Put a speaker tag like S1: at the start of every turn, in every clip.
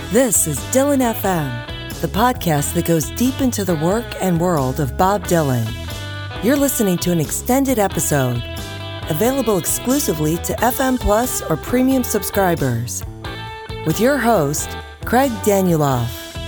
S1: This is Dylan FM, the podcast that goes deep into the work and world of Bob Dylan. You're listening to an extended episode, available exclusively to FM Plus or premium subscribers, with your host, Craig Danieloff.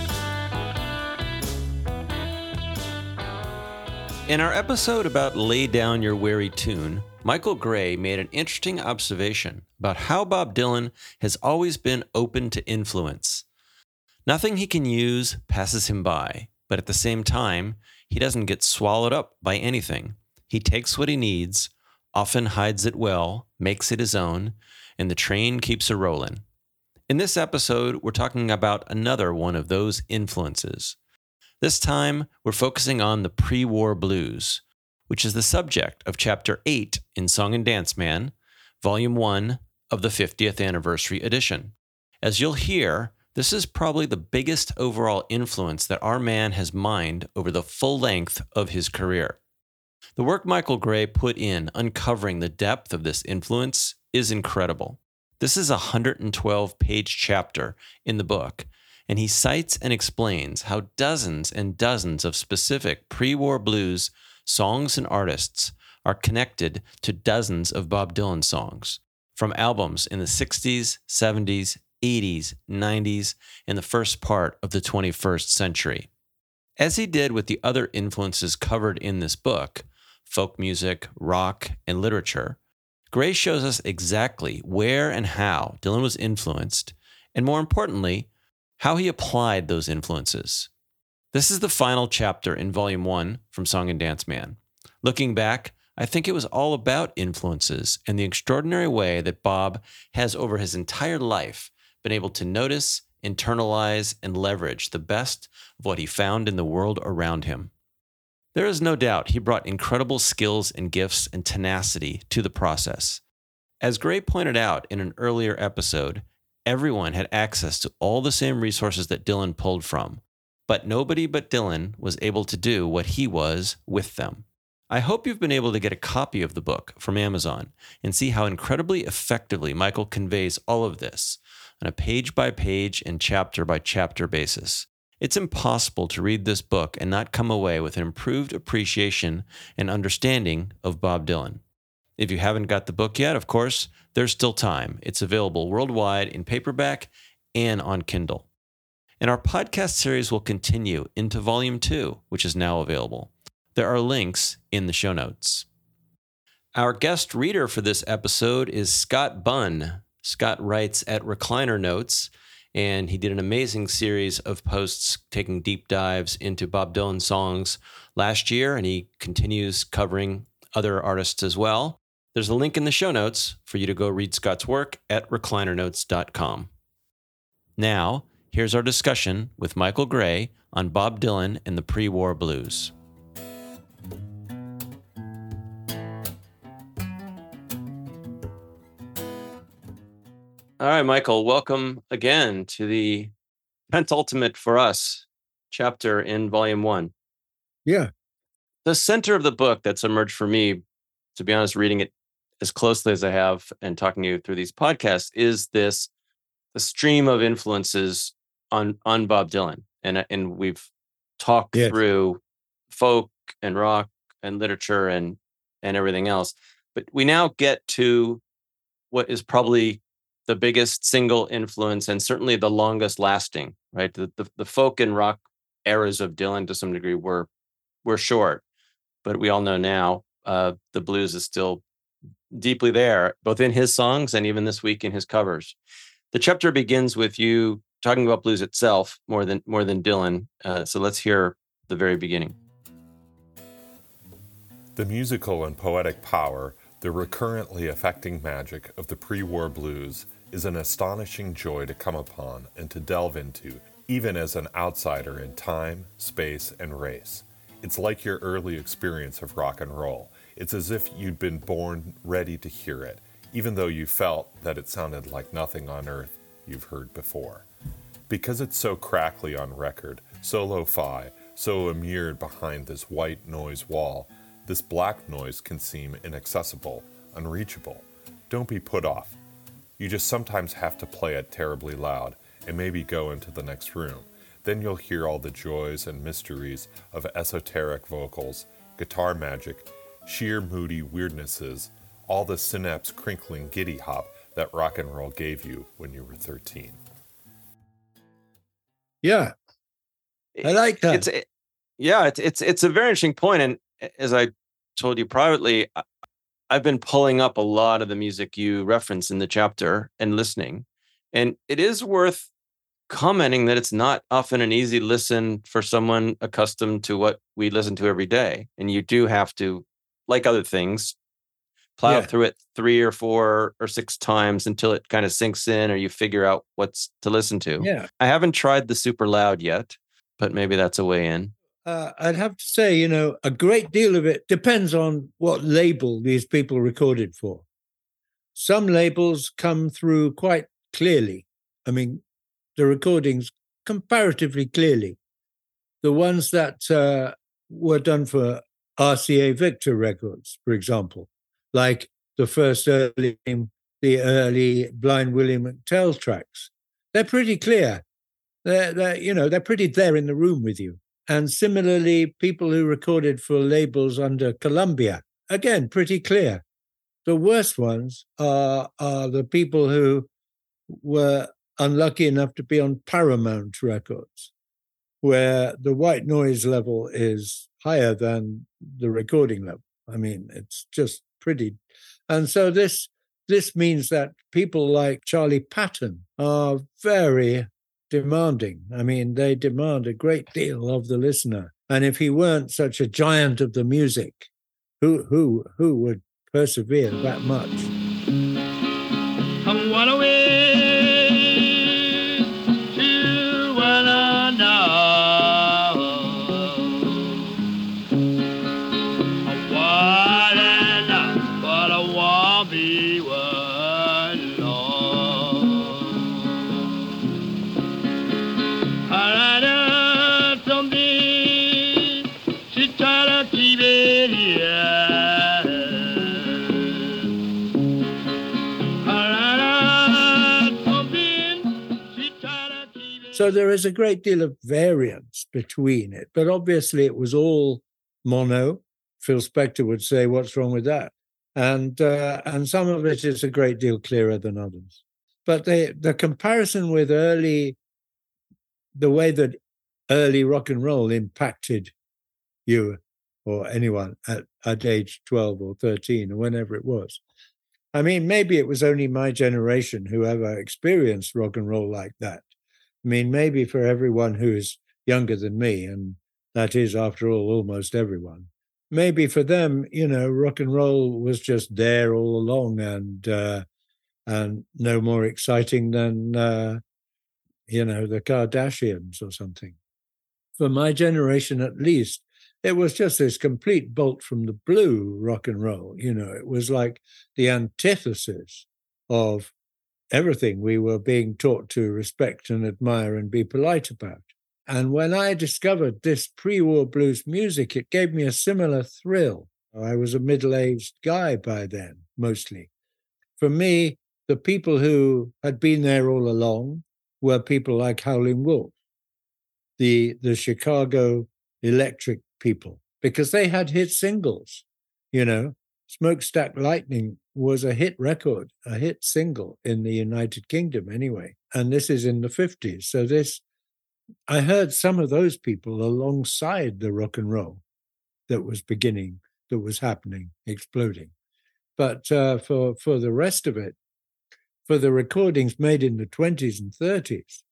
S2: In our episode about Lay Down Your Weary Tune, Michael Gray made an interesting observation about how Bob Dylan has always been open to influence. Nothing he can use passes him by, but at the same time, he doesn't get swallowed up by anything. He takes what he needs, often hides it well, makes it his own, and the train keeps a rolling. In this episode, we're talking about another one of those influences. This time, we're focusing on the pre-war blues, which is the subject of Chapter 8 in Song and Dance Man, Volume 1 of the 50th Anniversary Edition. As you'll hear, this is probably the biggest overall influence that our man has mined over the full length of his career. The work Michael Gray put in uncovering the depth of this influence is incredible. This is a 112-page chapter in the book, and he cites and explains how dozens and dozens of specific pre-war blues songs and artists are connected to dozens of Bob Dylan songs, from albums in the 60s, 70s, 80s, 90s, and the first part of the 21st century. As he did with the other influences covered in this book, folk music, rock, and literature, Gray shows us exactly where and how Dylan was influenced, and more importantly, how he applied those influences. This is the final chapter in Volume 1 from Song and Dance Man. Looking back, I think it was all about influences and the extraordinary way that Bob has over his entire life been able to notice, internalize, and leverage the best of what he found in the world around him. There is no doubt he brought incredible skills and gifts and tenacity to the process. As Gray pointed out in an earlier episode, everyone had access to all the same resources that Dylan pulled from, but nobody but Dylan was able to do what he was with them. I hope you've been able to get a copy of the book from Amazon and see how incredibly effectively Michael conveys all of this on a page-by-page and chapter-by-chapter basis. It's impossible to read this book and not come away with an improved appreciation and understanding of Bob Dylan. If you haven't got the book yet, of course, there's still time. It's available worldwide in paperback and on Kindle. And our podcast series will continue into Volume 2, which is now available. There are links in the show notes. Our guest reader for this episode is Scott Bunn. Scott writes at Recliner Notes, and he did an amazing series of posts taking deep dives into Bob Dylan songs last year, and he continues covering other artists as well. There's a link in the show notes for you to go read Scott's work at reclinernotes.com. Now, here's our discussion with Michael Gray on Bob Dylan and the pre-war blues. All right, Michael, welcome again to the penultimate for us chapter in Volume 1.
S3: Yeah.
S2: The center of the book that's emerged for me, to be honest, reading it as closely as I have and talking to you through these podcasts, is the stream of influences on Bob Dylan. And we've talked through folk and rock and literature and everything else. But we now get to what is probably the biggest single influence and certainly the longest lasting, right? The folk and rock eras of Dylan to some degree were short, but we all know now the blues is still deeply there, both in his songs and even this week in his covers. The chapter begins with you talking about blues itself more than Dylan. So let's hear the very beginning.
S4: The musical and poetic power, the recurrently affecting magic of the pre-war blues is an astonishing joy to come upon and to delve into, even as an outsider in time, space, and race. It's like your early experience of rock and roll. It's as if you'd been born ready to hear it, even though you felt that it sounded like nothing on earth you've heard before. Because it's so crackly on record, so lo-fi, so immured behind this white noise wall, this black noise can seem inaccessible, unreachable. Don't be put off. You just sometimes have to play it terribly loud and maybe go into the next room. Then you'll hear all the joys and mysteries of esoteric vocals, guitar magic, sheer moody weirdnesses, all the synapse crinkling giddy hop that rock and roll gave you when you were 13.
S3: Yeah, I like that.
S2: It's a very interesting point. And as I told you privately, I've been pulling up a lot of the music you reference in the chapter and listening. And it is worth commenting that it's not often an easy listen for someone accustomed to what we listen to every day. And you do have to, like other things, plow through it 3 or 4 or 6 times until it kind of sinks in or you figure out what's to listen to.
S3: Yeah.
S2: I haven't tried the super loud yet, but maybe that's a way in.
S3: I'd have to say, a great deal of it depends on what label these people recorded for. Some labels come through quite clearly. I mean, the recordings comparatively clearly. The ones that were done for RCA Victor Records, for example, like the early Blind Willie McTell tracks, they're pretty clear. They're pretty there in the room with you. And similarly, people who recorded for labels under Columbia, again, pretty clear. The worst ones are the people who were unlucky enough to be on Paramount Records, where the white noise level is higher than the recording level. I mean, it's just pretty. And so this means that people like Charlie Patton are very demanding. I mean, they demand a great deal of the listener. And if he weren't such a giant of the music, who would persevere that much?
S5: I'm one away to one another. I want enough, but I won't be one long. I know something, she tried to keep it here.
S3: So there is a great deal of variance between it, but obviously it was all mono. Phil Spector would say, "What's wrong with that?" And some of it is a great deal clearer than others. But the comparison with the way that early rock and roll impacted you or anyone at age 12 or 13 or whenever it was. I mean, maybe it was only my generation who ever experienced rock and roll like that. I mean, maybe for everyone who is younger than me, and that is, after all, almost everyone, maybe for them, rock and roll was just there all along and no more exciting than, the Kardashians or something. For my generation, at least, it was just this complete bolt from the blue rock and roll. It was like the antithesis of everything we were being taught to respect and admire and be polite about. And when I discovered this pre-war blues music, it gave me a similar thrill. I was a middle-aged guy by then, mostly. For me, the people who had been there all along were people like Howlin' Wolf, the Chicago electric people, because they had hit singles, Smokestack Lightning was a hit record, a hit single in the United Kingdom anyway. And this is in the 50s. So I heard some of those people alongside the rock and roll that was happening, exploding. But for the rest of it, for the recordings made in the 20s and 30s,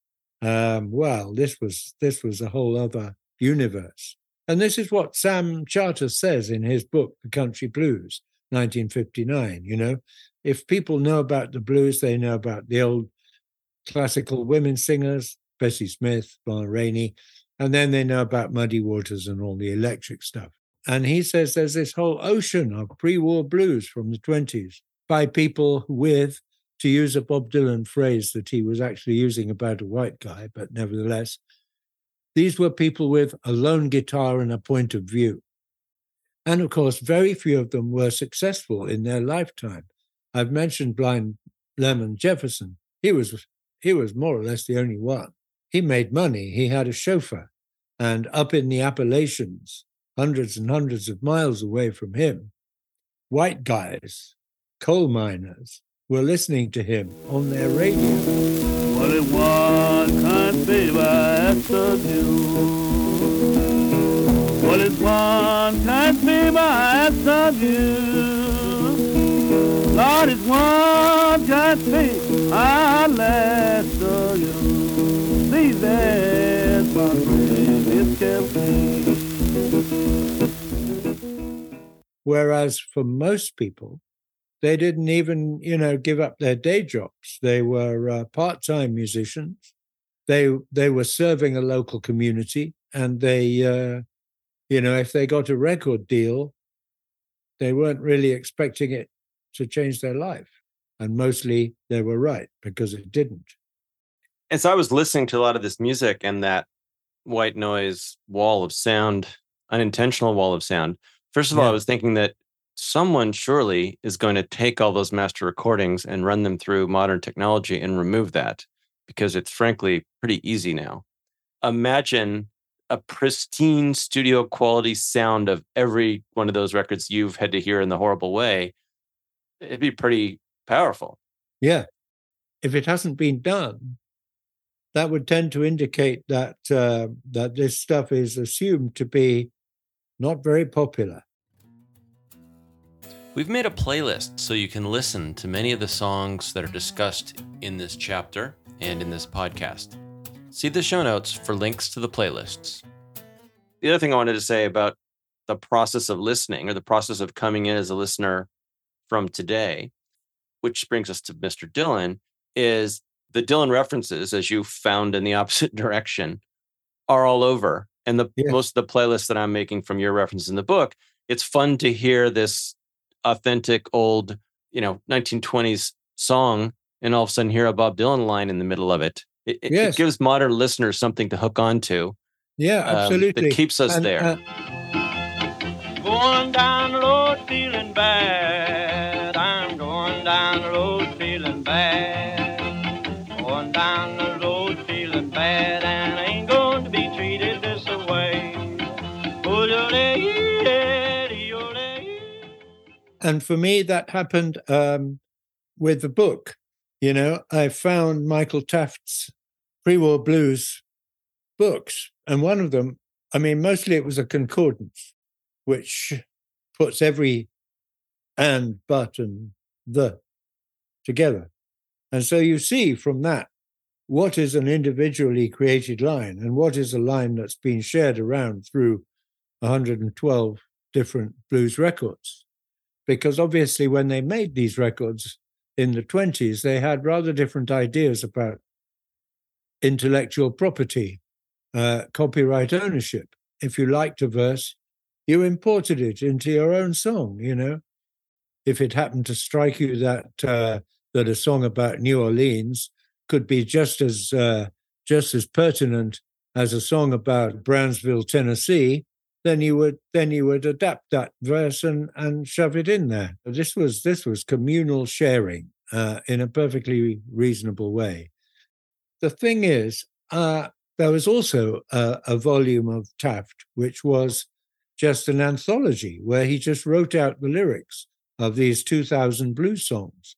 S3: this was a whole other universe. And this is what Sam Charter says in his book, The Country Blues, 1959. If people know about the blues, they know about the old classical women singers, Bessie Smith, Barney Rainey, and then they know about Muddy Waters and all the electric stuff. And he says there's this whole ocean of pre-war blues from the 20s by people with, to use a Bob Dylan phrase that he was actually using about a white guy, but nevertheless, these were people with a lone guitar and a point of view. And of course, very few of them were successful in their lifetime. I've mentioned Blind Lemon Jefferson. He was he was more or less the only one. He made money. He had a chauffeur. And up in the Appalachians, hundreds and hundreds of miles away from him, white guys, coal miners, were listening to him on their radio.
S5: What if one can't be after you? What if one can't be after you? Lord, it's one can't be last of you. See, that's my friend, it can't be.
S3: Whereas for most people, they didn't even, give up their day jobs. They were part-time musicians. They were serving a local community, and they, if they got a record deal, they weren't really expecting it to change their life. And mostly they were right, because it didn't.
S2: As I was listening to a lot of this music and that white noise wall of sound, unintentional wall of sound, first of all, I was thinking that someone surely is going to take all those master recordings and run them through modern technology and remove that, because it's frankly pretty easy now. Imagine a pristine studio quality sound of every one of those records you've had to hear in the horrible way. It'd be pretty powerful.
S3: Yeah. If it hasn't been done, that would tend to indicate that that this stuff is assumed to be not very popular.
S2: We've made a playlist so you can listen to many of the songs that are discussed in this chapter and in this podcast. See the show notes for links to the playlists. The other thing I wanted to say about the process of listening, or the process of coming in as a listener from today, which brings us to Mr. Dylan, is the Dylan references, as you found in the opposite direction, are all over. And most of the playlists that I'm making from your references in the book, it's fun to hear this authentic old, 1920s song, and all of a sudden hear a Bob Dylan line in the middle of it. It gives modern listeners something to hook on to.
S3: Yeah, absolutely.
S2: That keeps us there.
S5: Going down the road feeling bad. I'm going down the road feeling bad. Going down the road feeling bad, and I ain't going to be treated this way.
S3: And for me, that happened with the book. I found Michael Taft's pre-war blues books, and one of them, mostly it was a concordance, which puts every and, but, and the together. And so you see from that what is an individually created line and what is a line that's been shared around through 112 different blues records. Because obviously when they made these records in the 20s, they had rather different ideas about intellectual property, copyright ownership. If you liked a verse, you imported it into your own song, If it happened to strike you that a song about New Orleans could be just as pertinent as a song about Brownsville, Tennessee, then you would adapt that verse and shove it in there. This was communal sharing in a perfectly reasonable way. The thing is, there was also a volume of Taft, which was just an anthology where he just wrote out the lyrics of these 2,000 blues songs,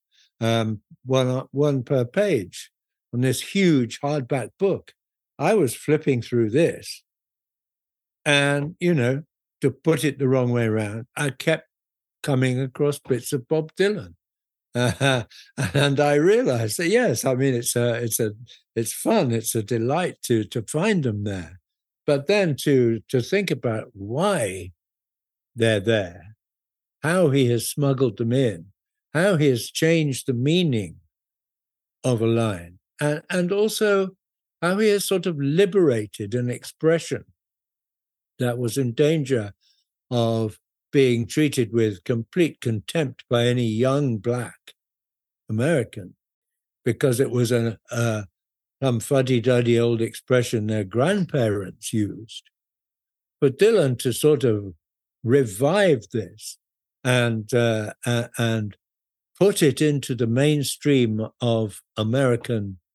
S3: one per page, on this huge hardback book. I was flipping through this, and, to put it the wrong way around, I kept coming across bits of Bob Dylan. And I realized that, yes, it's fun. It's a delight to find them there. But then to think about why they're there, how he has smuggled them in, how he has changed the meaning of a line, and also how he has sort of liberated an expression that was in danger of being treated with complete contempt by any young Black American, because it was some fuddy-duddy old expression their grandparents used. For Dylan to sort of revive this and put it into the mainstream of American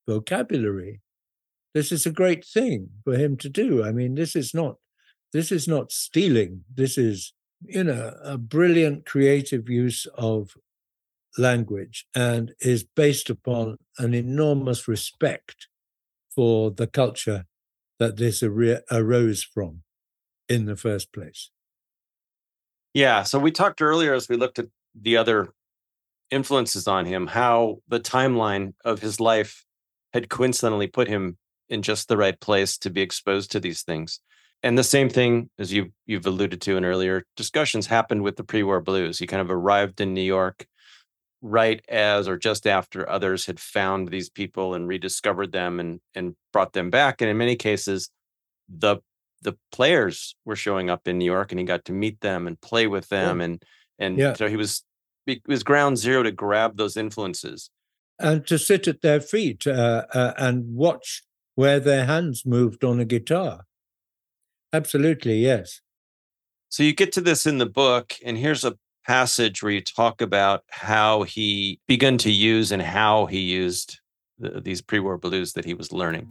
S3: vocabulary. This is a great thing for him to do. I mean, this is not stealing. This is, a brilliant creative use of language, and is based upon an enormous respect for the culture that this arose from in the first place.
S2: Yeah. So we talked earlier, as we looked at the other influences on him, how the timeline of his life had coincidentally put him in just the right place to be exposed to these things. And the same thing, as you've alluded to in earlier discussions, happened with the pre-war blues. He kind of arrived in New York right as or just after others had found these people and rediscovered them and brought them back. And in many cases, the players were showing up in New York, and he got to meet them and play with them. So it was ground zero to grab those influences.
S3: And to sit at their feet and watch where their hands moved on a guitar. Absolutely, yes.
S2: So you get to this in the book, and here's a passage where you talk about how he began to use and how he used these pre-war blues that he was learning.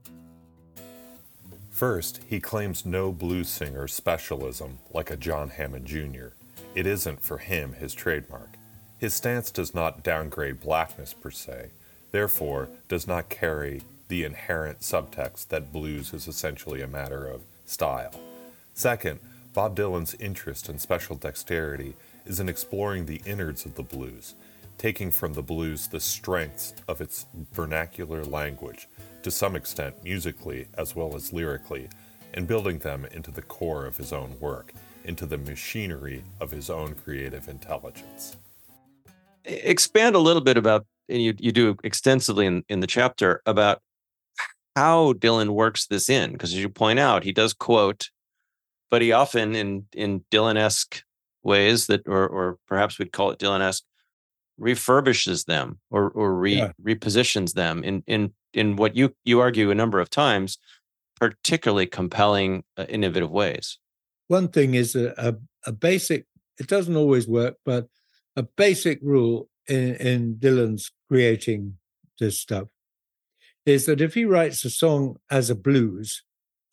S4: First, he claims no blues singer specialism like a John Hammond Jr. It isn't for him his trademark. His stance does not downgrade blackness per se, therefore does not carry the inherent subtext that blues is essentially a matter of style. Second, Bob Dylan's interest in special dexterity is in exploring the innards of the blues, taking from the blues the strengths of its vernacular language, to some extent musically as well as lyrically, and building them into the core of his own work, into the machinery of his own creative intelligence.
S2: Expand a little bit about, and you do extensively in the chapter, about how Dylan works this in, because as you point out, he does quote, but he often in Dylan-esque ways that, or perhaps we'd call it Dylan-esque, refurbishes them or repositions them in what you argue a number of times, particularly compelling, innovative ways.
S3: One thing is a basic, it doesn't always work, but a basic rule in Dylan's creating this stuff is that if he writes a song as a blues,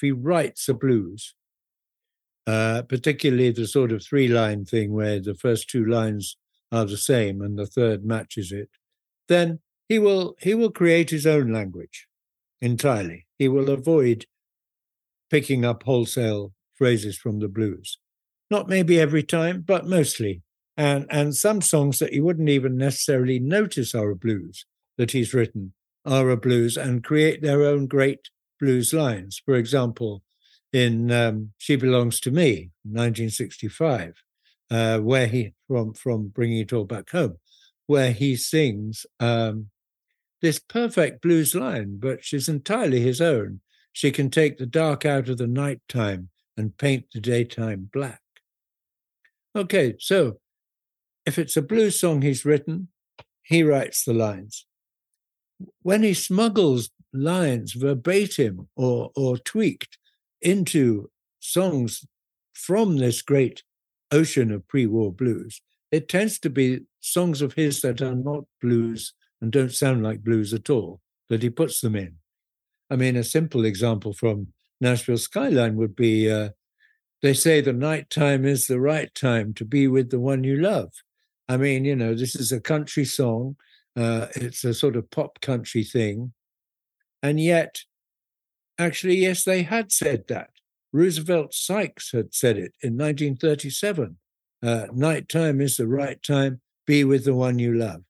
S3: particularly the sort of 3-line thing where the first 2 lines are the same and the third matches it, then he will create his own language entirely. He will avoid picking up wholesale phrases from the blues. Not maybe every time, but mostly. And some songs that you wouldn't even necessarily notice are a blues that he's written are a blues, and create their own great blues lines. For example, in She Belongs to Me, 1965, where he, from Bringing It All Back Home, where he sings this perfect blues line, but she's entirely his own. She can take the dark out of the nighttime and paint the daytime black. Okay, so if it's a blues song he's written, he writes the lines. When he smuggles lines verbatim or tweaked into songs from this great ocean of pre-war blues, it tends to be songs of his that are not blues and don't sound like blues at all, that he puts them in. I mean, a simple example from Nashville Skyline would be, they say the nighttime is the right time to be with the one you love. I mean, this is a country song. It's a sort of pop country thing. And yet, actually, yes, they had said that. Roosevelt Sykes had said it in 1937. Nighttime is the right time, be with the one you love.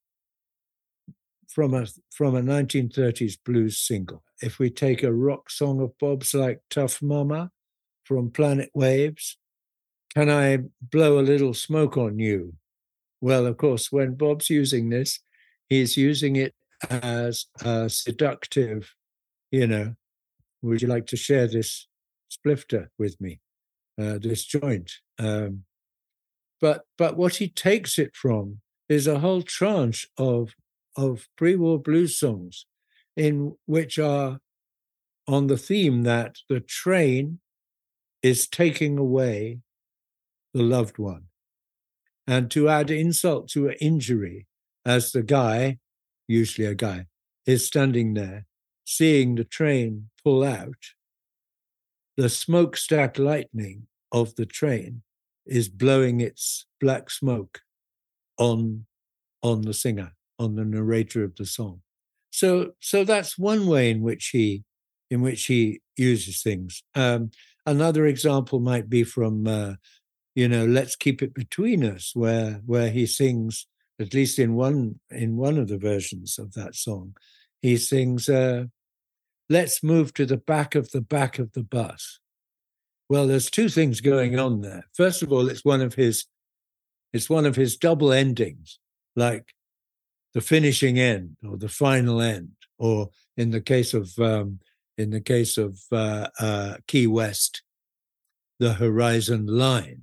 S3: From a 1930s blues single. If we take a rock song of Bob's like Tough Mama from Planet Waves, can I blow a little smoke on you? Well, of course, when Bob's using this, he's using it as a seductive, would you like to share this splifter with me, this joint? But what he takes it from is a whole tranche of pre-war blues songs in which are on the theme that the train is taking away the loved one. And to add insult to injury, as the guy, usually a guy, is standing there, seeing the train pull out. The smokestack lightning of the train is blowing its black smoke on the singer, on the narrator of the song. So that's one way in which he uses things. Another example might be from Let's Keep It Between Us, where he sings, at least in one of the versions of that song, he sings, "Let's move to the back of the bus." Well, there's two things going on there. First of all, it's one of his double endings, like the finishing end or the final end, or in the case of Key West, the horizon line.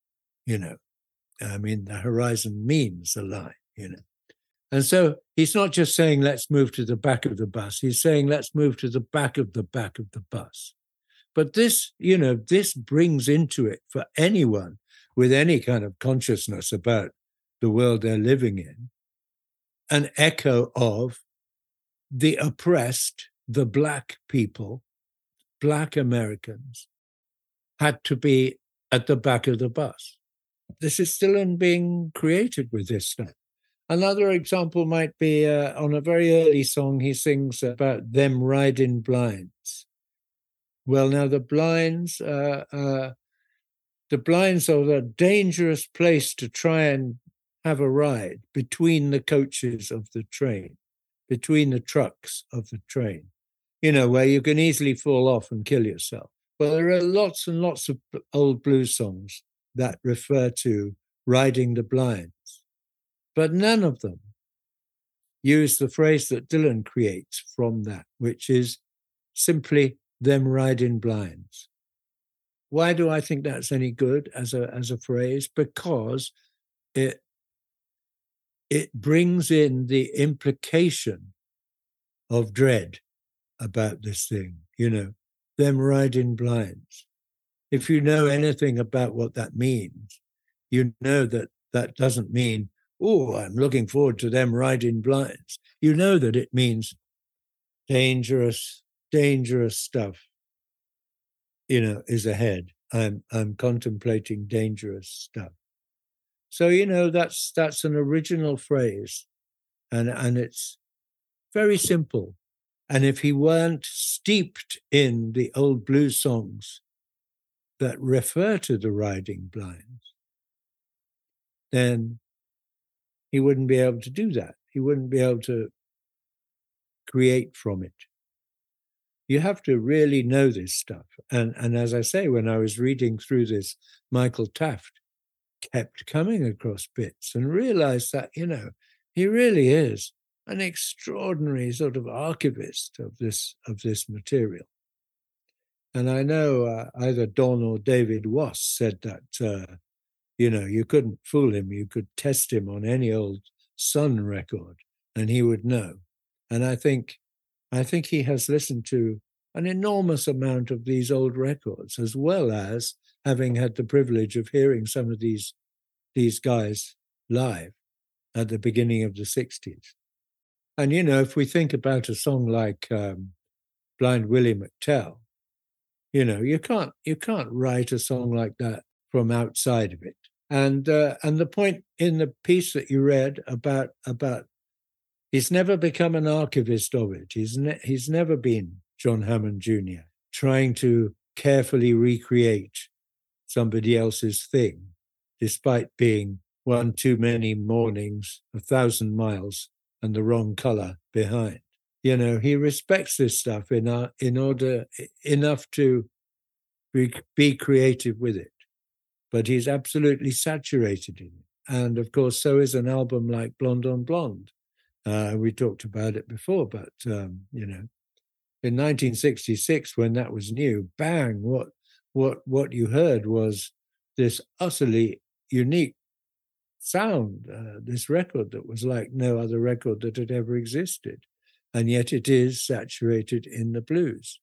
S3: The horizon means the line. And so he's not just saying, let's move to the back of the bus. He's saying, let's move to the back of the bus. But this brings into it, for anyone with any kind of consciousness about the world they're living in, an echo of the oppressed, the Black people, Black Americans, had to be at the back of the bus. This is still being created with this stuff. Another example might be on a very early song, he sings about them riding blinds. Well, now the blinds are a dangerous place to try and have a ride between the coaches of the train, between the trucks of the train, where you can easily fall off and kill yourself. Well, there are lots and lots of old blues songs that refer to riding the blinds, but none of them use the phrase that Dylan creates from that, which is simply them riding blinds. Why do I think that's any good as a phrase? Because it brings in the implication of dread about this thing, them riding blinds. If you know anything about what that means, you know that doesn't mean, oh, I'm looking forward to them riding blinds. You know that it means dangerous stuff, is ahead. I'm contemplating dangerous stuff. So, that's an original phrase, and it's very simple. And if he weren't steeped in the old blues songs that refer to the riding blinds, then he wouldn't be able to do that. He wouldn't be able to create from it. You have to really know this stuff. And as I say, when I was reading through this, Michael Taft kept coming across bits and realized that, he really is an extraordinary sort of archivist of this material. And I know either Don or David Wass said that, you couldn't fool him. You could test him on any old Sun record and he would know. And I think he has listened to an enormous amount of these old records, as well as having had the privilege of hearing some of these guys live at the beginning of the 60s. And, if we think about a song like Blind Willie McTell, you can't write a song like that from outside of it. And the point in the piece that you read about he's never become an archivist of it. He's never been John Hammond Jr., trying to carefully recreate somebody else's thing, despite being one too many mornings, 1,000 miles, and the wrong color behind. He respects this stuff in order enough to be creative with it, but he's absolutely saturated in it. And of course, so is an album like Blonde on Blonde. We talked about it before, but in 1966, when that was new, bang! What you heard was this utterly unique sound, this record that was like no other record that had ever existed, and yet it is saturated in the blues.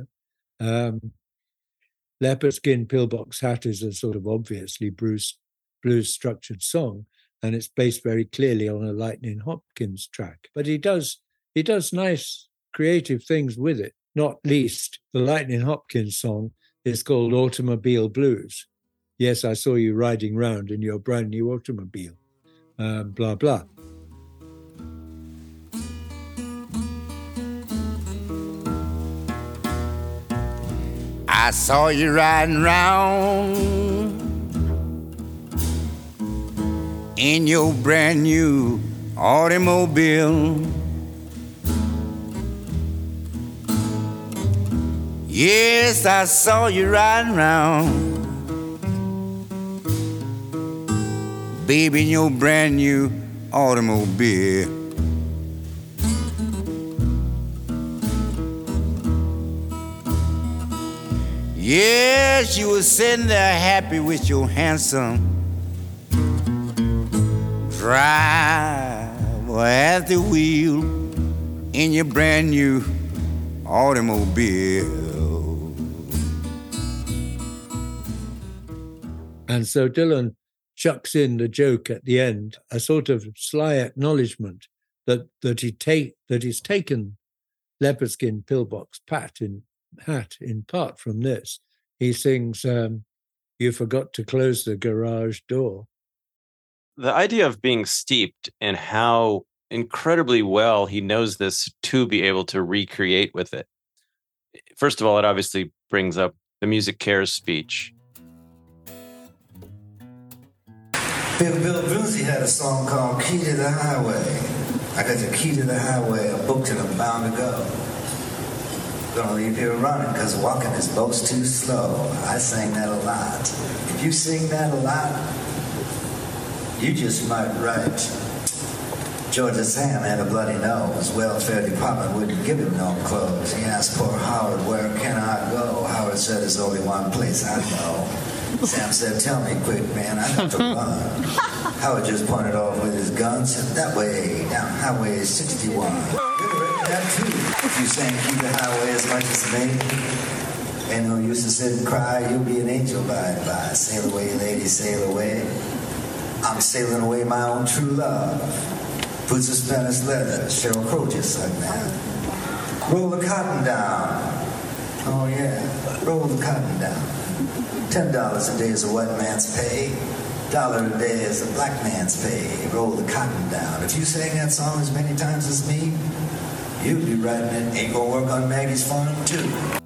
S3: Leopard Skin Pillbox Hat is a sort of obviously blues structured song, and it's based very clearly on a Lightning Hopkins track. But he does he does nice creative things with it, not least the Lightning Hopkins song is called Automobile Blues. Yes, I saw you riding round in your brand new automobile, blah, blah.
S6: I saw you riding round in your brand new automobile. Yes, I saw you riding round, baby, in your brand new automobile. Yes, you were sitting there happy with your handsome driver at the wheel in your brand new automobile.
S3: And so Dylan chucks in the joke at the end, a sort of sly acknowledgement that he's taken leopard skin pillbox hat in part from this. He sings, "You forgot to close the garage door."
S2: The idea of being steeped and how incredibly well he knows this to be able to recreate with it. First of all, it obviously brings up the Music Cares speech.
S7: Bill Brucey had a song called Key to the Highway. I got the key to the highway, I'm booked and I'm bound to go. Gonna leave here running because walking this boat's too slow. I sang that a lot. If you sing that a lot, you just might write. Georgia Sam had a bloody nose. Welfare department wouldn't give him no clothes. He asked poor Howard, where can I go? Howard said, there's only one place I know. Sam said, tell me quick, man, I got to run. Howard just pointed off with his gun, said, that way, down Highway 61. That too. If you sang keep the highway as much as me, ain't no use to sit and cry, you'll be an angel by and by. Sail away, lady, sail away. I'm sailing away my own true love. Boots of Spanish leather, Cheryl Crow just like that. Roll the cotton down. Oh yeah, roll the cotton down. $10 a day is a white man's pay. $1 a day is a black man's pay. Roll the cotton down. If you sang that song as many times as me, you'd be writing it. Ain't gonna work on Maggie's farm too.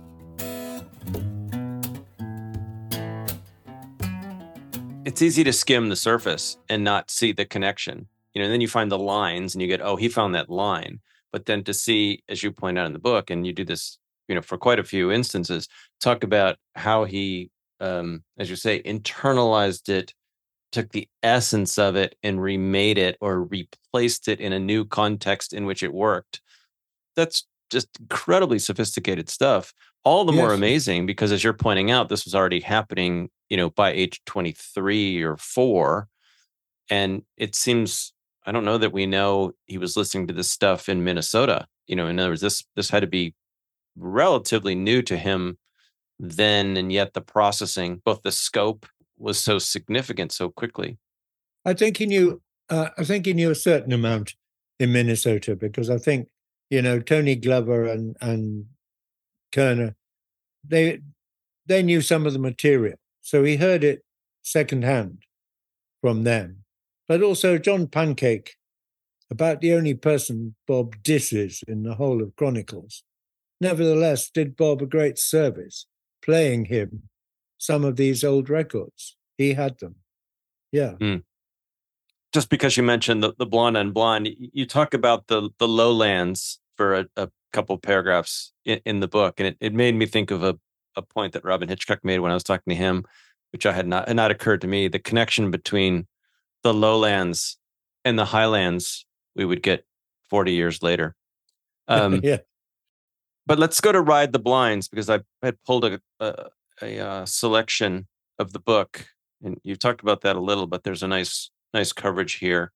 S2: It's easy to skim the surface and not see the connection. And then you find the lines and you get, oh, he found that line. But then to see, as you point out in the book, and you do this, for quite a few instances, talk about how he, as you say, internalized it, took the essence of it and remade it or replaced it in a new context in which it worked. That's just incredibly sophisticated stuff. All the more amazing because, as you're pointing out, this was already happening, by age 23 or 4. And it seems, I don't know that we know he was listening to this stuff in Minnesota. In other words, this had to be relatively new to him then, and yet the processing, both the scope was so significant so quickly.
S3: I think he knew a certain amount in Minnesota because I think, Tony Glover and Kerner, they knew some of the material. So he heard it secondhand from them. But also John Pancake, about the only person Bob disses in the whole of Chronicles, nevertheless did Bob a great service playing him some of these old records. He had them. Yeah.
S2: Just because you mentioned the Blonde on Blonde, you talk about the lowlands for a couple paragraphs in the book. And it made me think of a point that Robyn Hitchcock made when I was talking to him, which had not occurred to me, the connection between the lowlands and the highlands we would get 40 years later.
S3: Yeah.
S2: But let's go to Ride the Blinds, because I had pulled a selection of the book, and you talked about that a little, but there's a nice coverage here.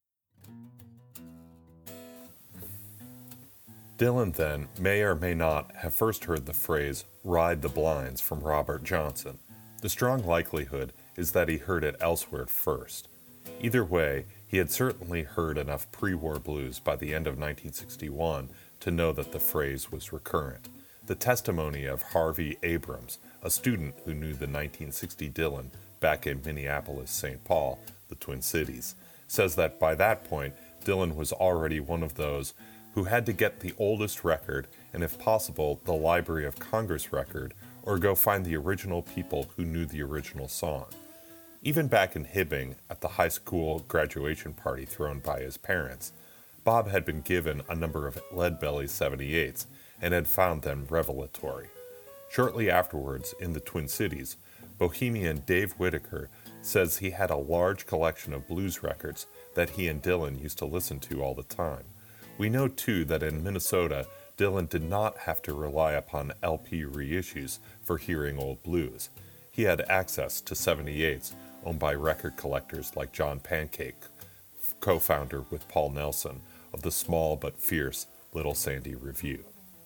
S4: Dylan then may or may not have first heard the phrase "ride the blinds" from Robert Johnson. The strong likelihood is that he heard it elsewhere first. Either way, he had certainly heard enough pre-war blues by the end of 1961 to know that the phrase was recurrent. The testimony of Harvey Abrams, a student who knew the 1960 Dylan back in Minneapolis, St. Paul, the Twin Cities, says that by that point, Dylan was already one of those who had to get the oldest record, and if possible, the Library of Congress record, or go find the original people who knew the original song. Even back in Hibbing, at the high school graduation party thrown by his parents, Bob had been given a number of Leadbelly 78s and had found them revelatory. Shortly afterwards, in the Twin Cities, Bohemian Dave Whitaker says he had a large collection of blues records that he and Dylan used to listen to all the time. We know, too, that in Minnesota, Dylan did not have to rely upon LP reissues for hearing old blues. He had access to 78s owned by record collectors like John Pancake, co-founder with Paul Nelson of the small but fierce Little Sandy Review.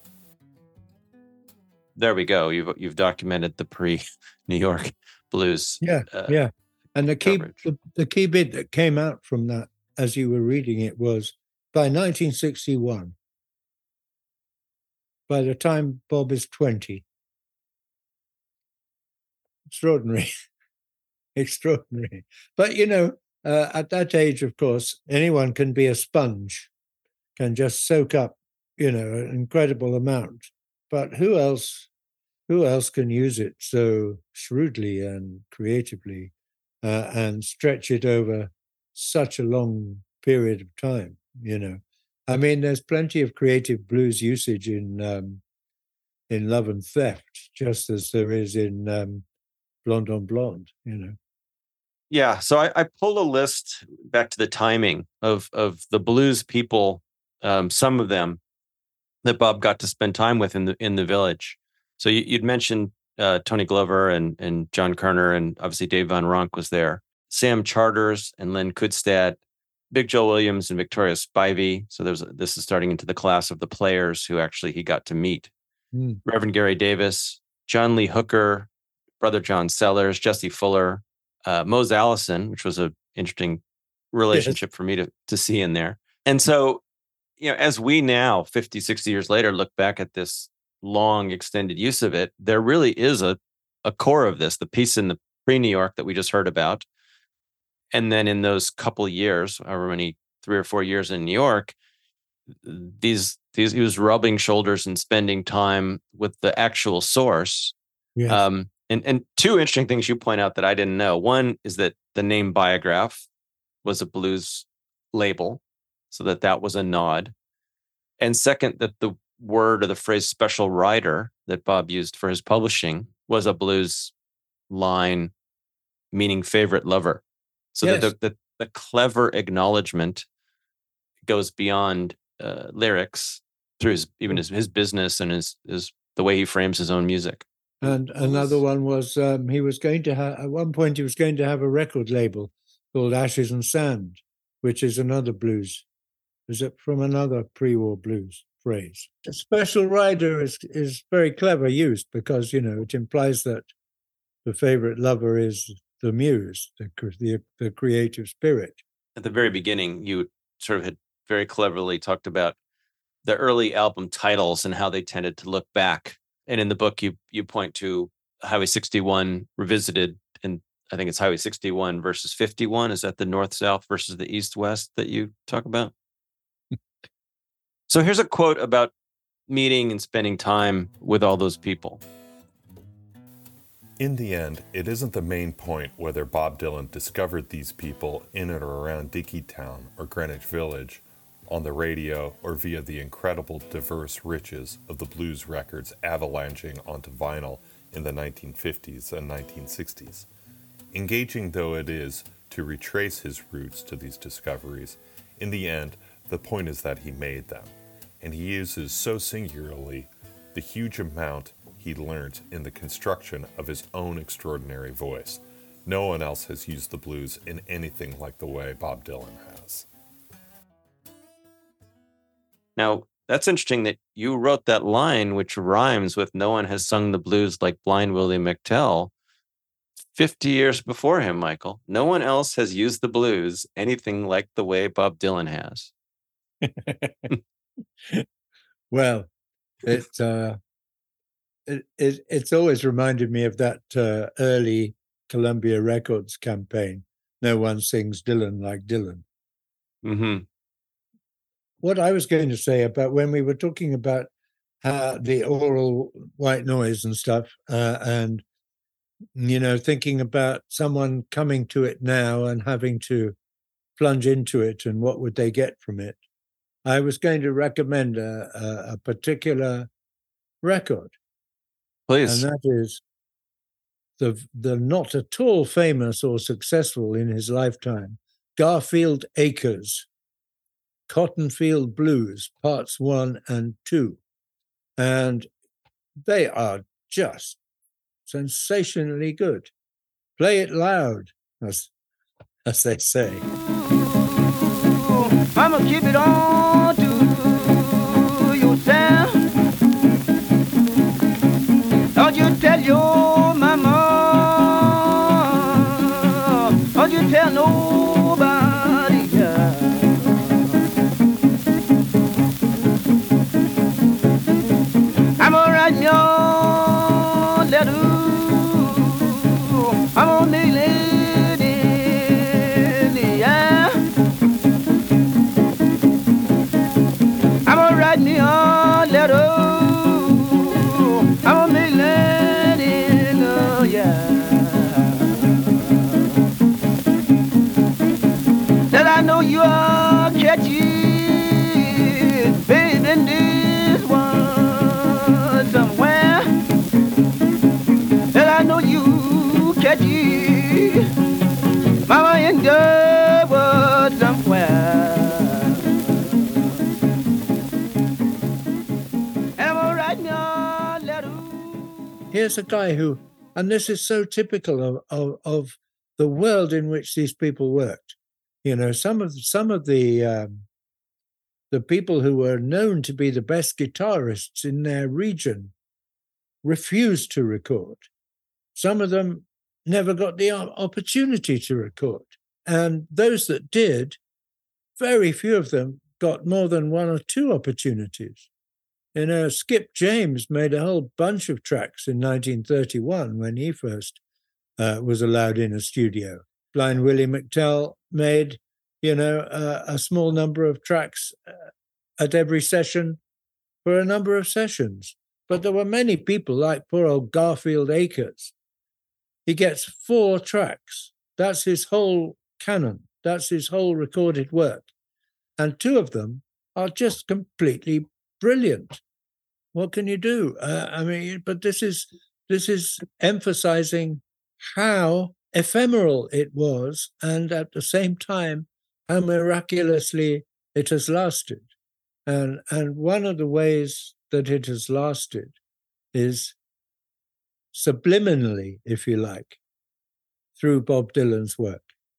S2: There we go. You've documented the pre-New York blues.
S3: Yeah. And the key bit that came out from that, as you were reading it, was by 1961, by the time Bob is 20. Extraordinary. But, at that age, of course, anyone can be a sponge, can just soak up, an incredible amount. But who else can use it so shrewdly and creatively and stretch it over such a long period of time, I mean, there's plenty of creative blues usage in Love and Theft, just as there is in Blonde on Blonde,
S2: Yeah, so I pulled a list back to the timing of the blues people, some of them that Bob got to spend time with in the Village. So you'd mentioned Tony Glover and John Kerner, and obviously Dave Von Ronk was there. Sam Charters and Len Kudstad, Big Joe Williams and Victoria Spivey. So this is starting into the class of the players who actually he got to meet. Reverend Gary Davis, John Lee Hooker, Brother John Sellers, Jesse Fuller, Mose Allison, which was an interesting relationship for me to see in there. And so, as we now, 50, 60 years later, look back at this long extended use of it, there really is a core of this, the piece in the pre-New York that we just heard about. And then in those couple years, however many, 3 or 4 years in New York, he was rubbing shoulders and spending time with the actual source.
S3: Yes.
S2: And two interesting things you point out that I didn't know. One is that the name Biograph was a blues label, so that was a nod. And second, that the word or the phrase special writer that Bob used for his publishing was a blues line meaning favorite lover. So that the clever acknowledgement goes beyond lyrics through his business and his the way he frames his own music.
S3: And another one was he was going to have, at one point, he was going to have a record label called Ashes and Sand, which is another blues. Is it from another pre-war blues phrase? A special writer is very clever used because, it implies that the favorite lover is the muse, the creative spirit.
S2: At the very beginning, you sort of had very cleverly talked about the early album titles and how they tended to look back. And in the book, you point to Highway 61 Revisited, and I think it's Highway 61 versus 51. Is that the north-south versus the east-west that you talk about? So here's a quote about meeting and spending time with all those people.
S4: In the end, it isn't the main point whether Bob Dylan discovered these people in and around Dinkytown or Greenwich Village, on the radio, or via the incredible diverse riches of the blues records avalanching onto vinyl in the 1950s and 1960s. Engaging though it is to retrace his roots to these discoveries, in the end, the point is that he made them, and he uses so singularly the huge amount he learnt in the construction of his own extraordinary voice. No one else has used the blues in anything like the way Bob Dylan has.
S2: Now, that's interesting that you wrote that line, which rhymes with "No one has sung the blues like Blind Willie McTell," 50 years before him, Michael. No one else has used the blues anything like the way Bob Dylan has.
S3: Well, it's always reminded me of that early Columbia Records campaign. No one sings Dylan like Dylan.
S2: Mm-hmm.
S3: What I was going to say about when we were talking about the oral white noise and stuff, and thinking about someone coming to it now and having to plunge into it and what would they get from it, I was going to recommend a particular record.
S2: Please.
S3: And that is the not at all famous or successful in his lifetime, Garfield Akers, Cotton Field Blues, Parts 1 and 2. And they are just sensationally good. Play it loud, as they say.
S5: I'ma keep it on to yourself. Don't you tell your mama, don't you tell nobody else. I'ma write your letter, I'ma mail it in the air. I'ma write me a letter, I'ma mail it in the air. Said I know you are catchy, baby, in this one somewhere. Said I know you catchy, mama, in the world somewhere.
S3: Here's a guy who, and this is so typical of the world in which these people worked. Some of the people who were known to be the best guitarists in their region refused to record. Some of them never got the opportunity to record. And those that did, very few of them got more than one or two opportunities. Skip James made a whole bunch of tracks in 1931 when he first was allowed in a studio. Blind Willie McTell made, a small number of tracks at every session for a number of sessions. But there were many people like poor old Garfield Akers. He gets 4 tracks. That's his whole canon. That's his whole recorded work. And 2 of them are just completely brilliant. What can you do? But this is emphasizing how ephemeral it was, and at the same time, how miraculously it has lasted. And one of the ways that it has lasted is subliminally, if you like, through Bob Dylan's work.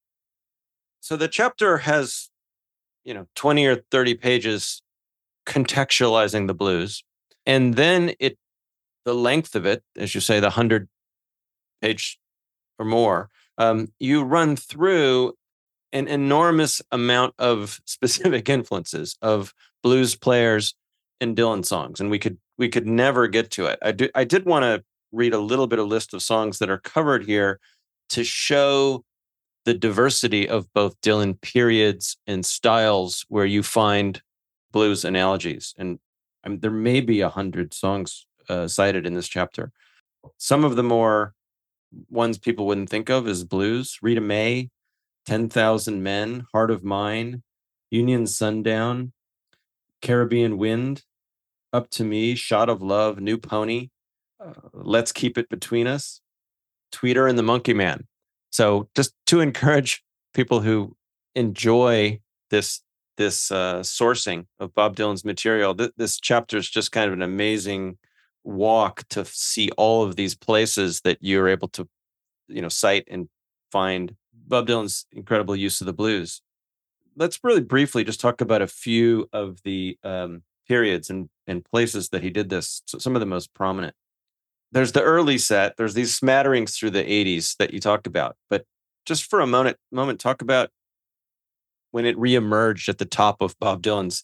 S2: So the chapter has, 20 or 30 pages contextualizing the blues. And then the length of it, as you say, the 100-page or more, you run through an enormous amount of specific influences of blues players and Dylan songs, and we could never get to it. I did want to read a little bit of list of songs that are covered here to show the diversity of both Dylan periods and styles where you find blues analogies. And there may be 100 songs cited in this chapter. Some of the more ones people wouldn't think of is blues. Rita Mae, 10,000 Men, Heart of Mine, Union Sundown, Caribbean Wind, Up to Me, Shot of Love, New Pony, Let's Keep It Between Us, Tweeter and the Monkey Man. So just to encourage people who enjoy this sourcing of Bob Dylan's material, this chapter is just kind of an amazing walk to see all of these places that you're able to, cite and find Bob Dylan's incredible use of the blues. Let's really briefly just talk about a few of the periods and places that he did this. So some of the most prominent. There's the early set. There's these smatterings through the 80s that you talked about. But just for a moment, talk about when it reemerged at the top of Bob Dylan's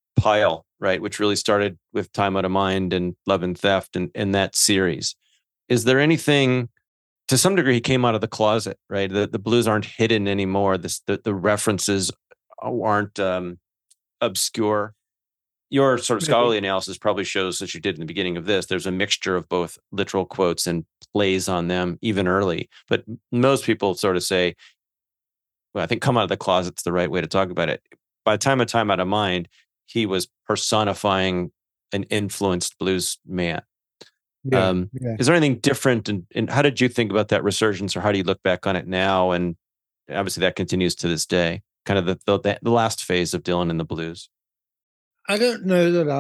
S2: pile, right, which really started with Time Out of Mind and Love and Theft and that series. Is there anything, to some degree, he came out of the closet, right? The blues aren't hidden anymore. The references aren't obscure. Your sort of scholarly analysis probably shows, as you did in the beginning of this, there's a mixture of both literal quotes and plays on them even early. But most people sort of say, well, I think come out of the closet's the right way to talk about it. By the time of Time Out of Mind, he was personifying an influenced blues man.
S3: Yeah.
S2: Is there anything different? And how did you think about that resurgence, or how do you look back on it now? And obviously that continues to this day, kind of the last phase of Dylan and the blues.
S3: I don't know that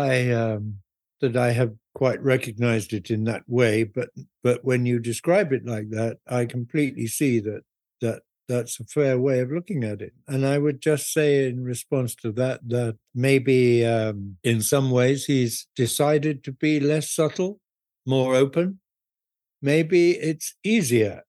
S3: I have quite recognized it in that way, but when you describe it like that, I completely see that's a fair way of looking at it. And I would just say in response to that maybe in some ways he's decided to be less subtle, more open. Maybe it's easier,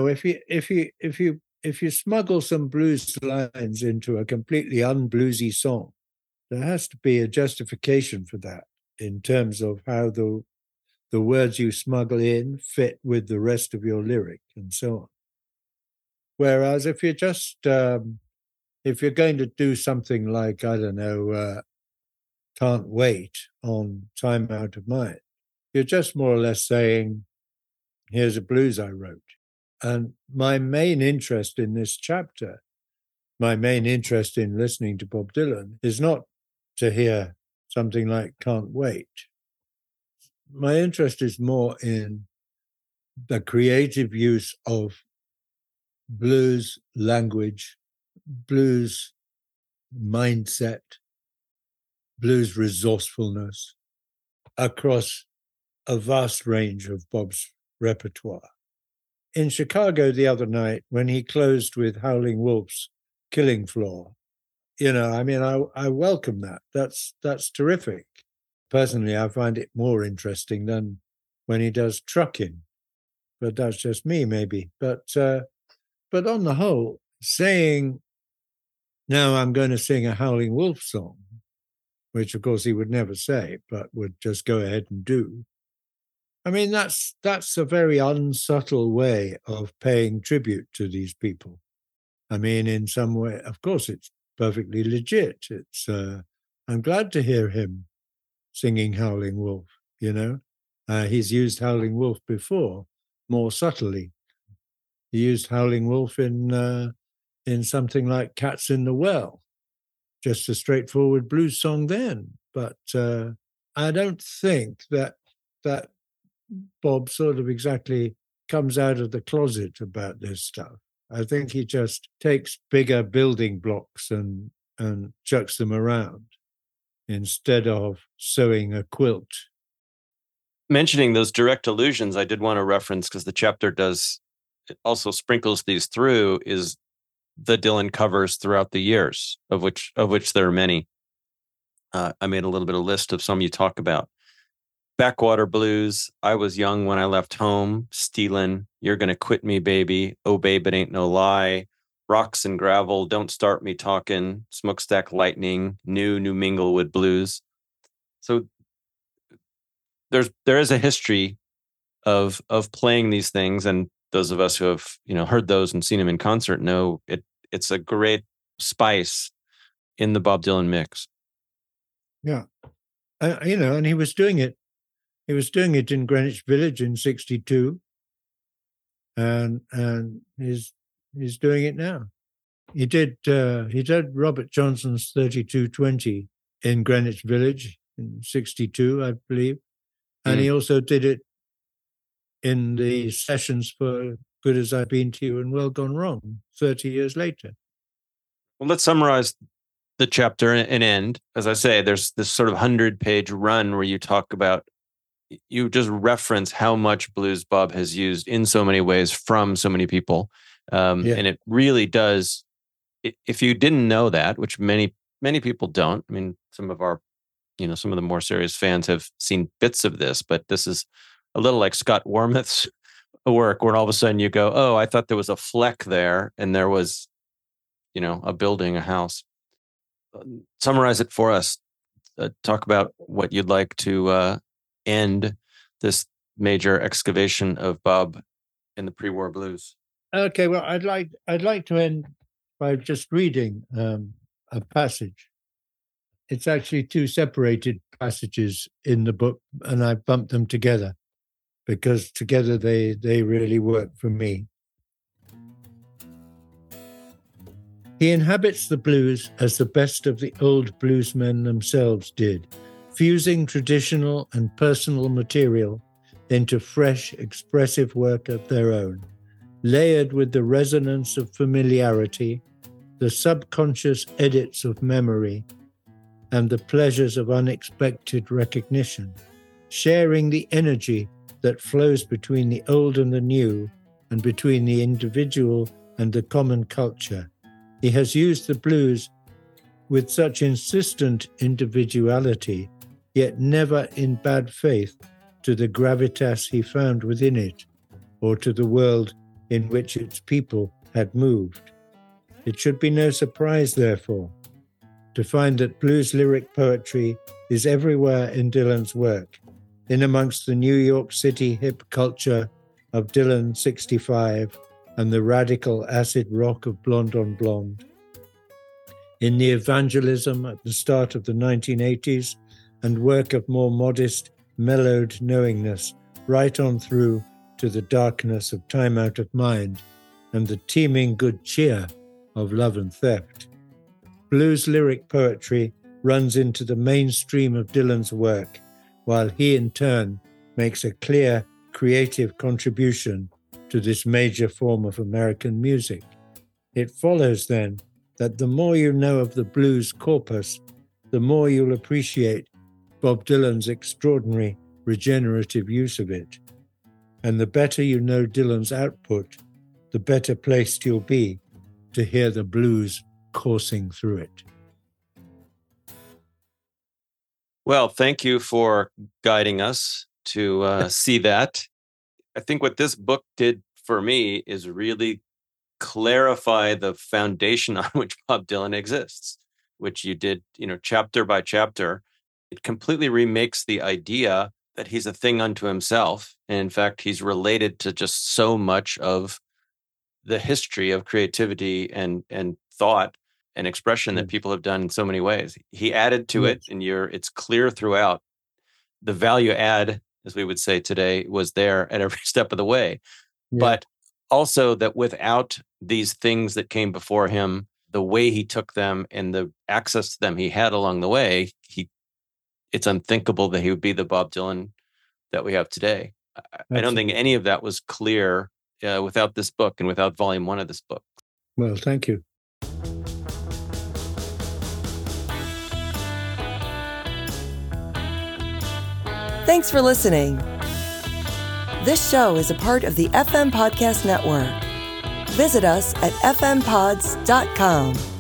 S3: if you smuggle some blues lines into a completely unbluesy song, there has to be a justification for that in terms of how the words you smuggle in fit with the rest of your lyric and so on. Whereas if you're just if you're going to do something like, I don't know, Can't Wait on Time Out of Mind, you're just more or less saying, here's a blues I wrote. And my main interest in this chapter, my main interest in listening to Bob Dylan, is not to hear something like Can't Wait. My interest is more in the creative use of blues language, blues mindset, blues resourcefulness across a vast range of Bob's repertoire. In Chicago the other night, when he closed with Howling Wolf's Killing Floor, I welcome that. That's terrific. Personally, I find it more interesting than when he does Truckin', but that's just me, maybe. But on the whole, saying, now I'm going to sing a Howling Wolf song, which of course he would never say, but would just go ahead and do. I mean, that's a very unsubtle way of paying tribute to these people. I mean, in some way, of course, it's perfectly legit. It's I'm glad to hear him singing Howling Wolf, He's used Howling Wolf before, more subtly. He used Howling Wolf in something like Cats in the Well, just a straightforward blues song then. But I don't think that Bob sort of exactly comes out of the closet about this stuff. I think he just takes bigger building blocks and chucks them around instead of sewing a quilt.
S2: Mentioning those direct allusions, I did want to reference, because the chapter also sprinkles these through, is the Dylan covers throughout the years, of which there are many. I made a little bit of list of some you talk about. Backwater Blues, I Was Young When I Left Home, Stealin', You're Gonna Quit Me Baby, Oh Babe It Ain't No Lie, Rocks and Gravel, Don't Start Me Talkin', Smokestack Lightning, New Minglewood Blues. So there is a history of playing these things, and those of us who have heard those and seen them in concert know it's a great spice in the Bob Dylan mix.
S3: Yeah, and he was doing it. He was doing it in Greenwich Village in '62, and he's doing it now. He did Robert Johnson's 3220 in Greenwich Village in '62, I believe, and he also did it in the sessions for Good As I've Been to You and Well Gone Wrong 30 years later.
S2: Well, let's summarize the chapter and end. As I say, there's this sort of 100-page run where you just reference how much blues Bob has used in so many ways from so many people. And it really does, if you didn't know that, which many people don't, I mean, some of the more serious fans have seen bits of this, but this is a little like Scott Wormuth's work, where all of a sudden you go, oh, I thought there was a fleck there, and there was, a building, a house. Summarize it for us. talk about what you'd like to end this major excavation of Bob in the pre-war blues.
S3: Okay, well, I'd like to end by just reading a passage. It's actually two separated passages in the book, and I bumped them together because together they really work for me. He inhabits the blues as the best of the old bluesmen themselves did, fusing traditional and personal material into fresh, expressive work of their own, layered with the resonance of familiarity, the subconscious edits of memory, and the pleasures of unexpected recognition, sharing the energy that flows between the old and the new, and between the individual and the common culture. He has used the blues with such insistent individuality, yet never in bad faith to the gravitas he found within it, or to the world in which its people had moved. It should be no surprise, therefore, to find that blues lyric poetry is everywhere in Dylan's work, in amongst the New York City hip culture of Dylan 65 and the radical acid rock of Blonde on Blonde, in the evangelism at the start of the 1980s and work of more modest, mellowed knowingness right on through to the darkness of Time Out of Mind and the teeming good cheer of Love and Theft. Blues lyric poetry runs into the mainstream of Dylan's work, while he in turn makes a clear, creative contribution to this major form of American music. It follows, then, that the more you know of the blues corpus, the more you'll appreciate Bob Dylan's extraordinary regenerative use of it. And the better you know Dylan's output, the better placed you'll be to hear the blues coursing through it.
S2: Well, thank you for guiding us to see that. I think what this book did for me is really clarify the foundation on which Bob Dylan exists, which you did, chapter by chapter. It completely remakes the idea that he's a thing unto himself. And in fact, he's related to just so much of the history of creativity and thought and expression that people have done in so many ways. He added to it, and it's clear throughout. The value add, as we would say today, was there at every step of the way. Yeah. But also that without these things that came before him, the way he took them and the access to them he had along the way, it's unthinkable that he would be the Bob Dylan that we have today. I don't think any of that was clear without this book and without volume 1 of this book.
S3: Well, thank you.
S1: Thanks for listening. This show is a part of the FM Podcast Network. Visit us at fmpods.com.